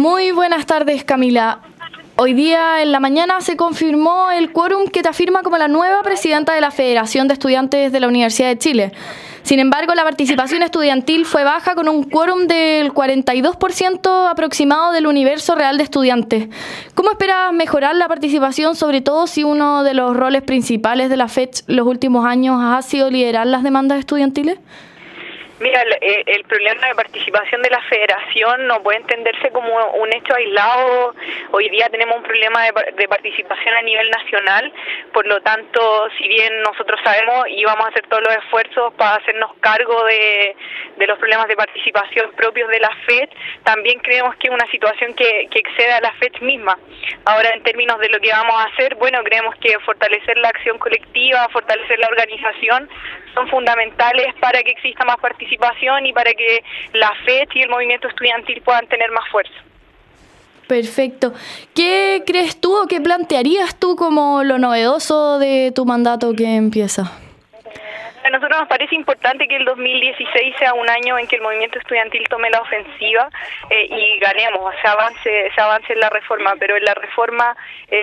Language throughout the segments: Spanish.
Muy buenas tardes, Camila. Hoy día en la mañana se confirmó el quórum que te afirma como la nueva presidenta de la Federación de Estudiantes de la Universidad de Chile. Sin embargo, la participación estudiantil fue baja con un quórum del 42% aproximado del universo real de estudiantes. ¿Cómo esperas mejorar la participación, sobre todo si uno de los roles principales de la FECH los últimos años ha sido liderar las demandas estudiantiles? Mira, el problema de participación de la federación no puede entenderse como un hecho aislado. Hoy día tenemos un problema de participación a nivel nacional, por lo tanto, si bien nosotros sabemos y vamos a hacer todos los esfuerzos para hacernos cargo de los problemas de participación propios de la FED, también creemos que es una situación que excede a la FED misma. Ahora, en términos de lo que vamos a hacer, bueno, creemos que fortalecer la acción colectiva, fortalecer la organización, son fundamentales para que exista más participación y para que la FED y el movimiento estudiantil puedan tener más fuerza. Perfecto. ¿Qué crees tú o qué plantearías tú como lo novedoso de tu mandato que empieza? A nosotros nos parece importante que el 2016 sea un año en que el movimiento estudiantil tome la ofensiva y ganemos, se avance en la reforma, pero en la reforma,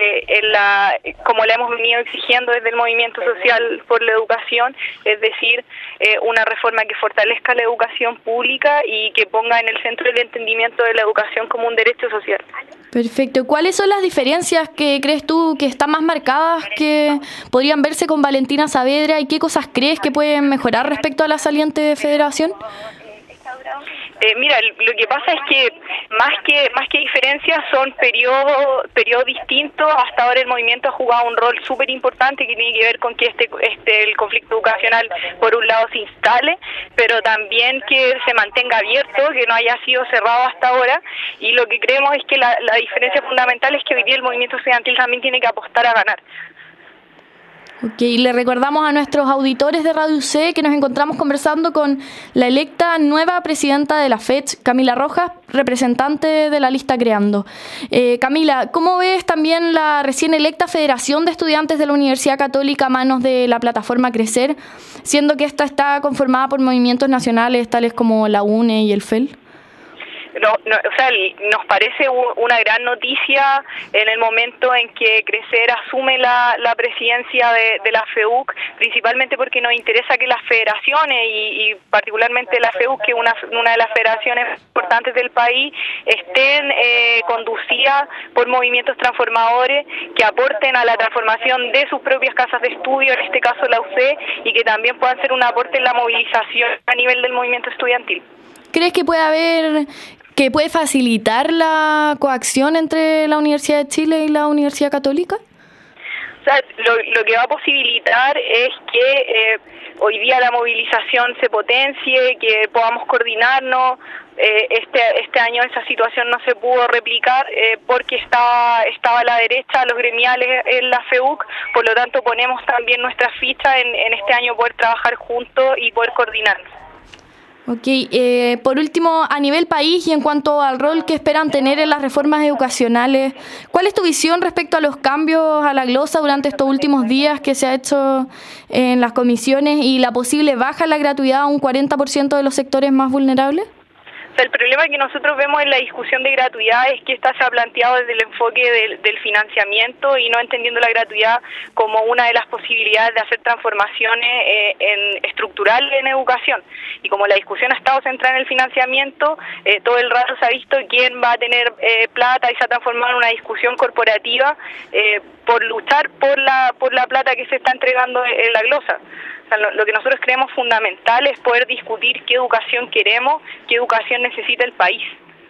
como la hemos venido exigiendo desde el movimiento social por la educación, es decir, una reforma que fortalezca la educación pública y que ponga en el centro el entendimiento de la educación como un derecho social. Perfecto. ¿Cuáles son las diferencias que crees tú que están más marcadas, que podrían verse con Valentina Saavedra, y qué cosas crees que pueden mejorar respecto a la saliente federación? Mira, lo que pasa es que más que diferencias son periodos distintos. Hasta ahora el movimiento ha jugado un rol súper importante que tiene que ver con que el conflicto educacional por un lado se instale, pero también que se mantenga abierto, que no haya sido cerrado hasta ahora. Y lo que creemos es que la diferencia fundamental es que hoy día el movimiento estudiantil también tiene que apostar a ganar. Ok, le recordamos a nuestros auditores de Radio UC que nos encontramos conversando con la electa nueva presidenta de la FECH, Camila Rojas, representante de la lista Creando. Camila, ¿cómo ves también la recién electa Federación de Estudiantes de la Universidad Católica a manos de la plataforma Crecer, siendo que esta está conformada por movimientos nacionales tales como la UNE y el FEL? Nos parece una gran noticia en el momento en que Crecer asume la presidencia de la FEUC, principalmente porque nos interesa que las federaciones y particularmente la FEUC, que es una de las federaciones importantes del país, estén conducidas por movimientos transformadores que aporten a la transformación de sus propias casas de estudio, en este caso la UC, y que también puedan ser un aporte en la movilización a nivel del movimiento estudiantil. ¿Crees que que puede facilitar la coacción entre la Universidad de Chile y la Universidad Católica? O sea, lo que va a posibilitar es que hoy día la movilización se potencie, que podamos coordinarnos. Este año esa situación no se pudo replicar porque estaba a la derecha, los gremiales en la FEUC, por lo tanto ponemos también nuestra ficha en este año poder trabajar juntos y poder coordinarnos. Ok, por último, a nivel país y en cuanto al rol que esperan tener en las reformas educacionales, ¿cuál es tu visión respecto a los cambios a la glosa durante estos últimos días que se ha hecho en las comisiones y la posible baja en la gratuidad a un 40% de los sectores más vulnerables? El problema que nosotros vemos en la discusión de gratuidad es que esta se ha planteado desde el enfoque del financiamiento y no entendiendo la gratuidad como una de las posibilidades de hacer transformaciones estructurales en educación. Y como la discusión ha estado centrada en el financiamiento, todo el rato se ha visto quién va a tener plata y se ha transformado en una discusión corporativa por luchar por la plata que se está entregando en la glosa. O sea, lo que nosotros creemos fundamental es poder discutir qué educación queremos, qué educación necesita el país.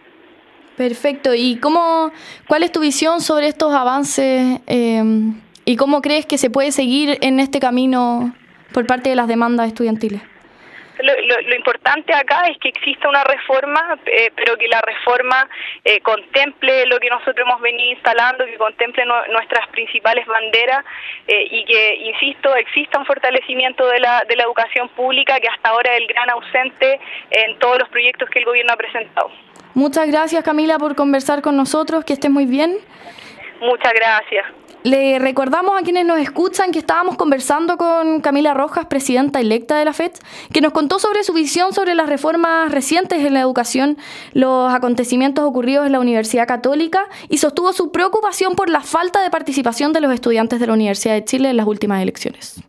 Perfecto. ¿Y cuál es tu visión sobre estos avances y cómo crees que se puede seguir en este camino por parte de las demandas estudiantiles? Lo importante acá es que exista una reforma, pero que la reforma contemple lo que nosotros hemos venido instalando, que contemple nuestras principales banderas y que, insisto, exista un fortalecimiento de la educación pública, que hasta ahora es el gran ausente en todos los proyectos que el gobierno ha presentado. Muchas gracias, Camila, por conversar con nosotros. Que estés muy bien. Muchas gracias. Le recordamos a quienes nos escuchan que estábamos conversando con Camila Rojas, presidenta electa de la FET, que nos contó sobre su visión sobre las reformas recientes en la educación, los acontecimientos ocurridos en la Universidad Católica y sostuvo su preocupación por la falta de participación de los estudiantes de la Universidad de Chile en las últimas elecciones.